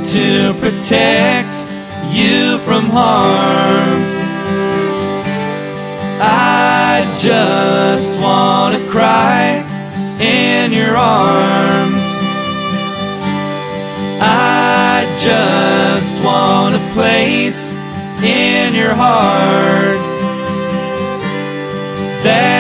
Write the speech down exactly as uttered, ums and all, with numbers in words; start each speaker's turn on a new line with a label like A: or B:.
A: to protect you from harm. I just want to cry in your arms. I just want a place in your heart. That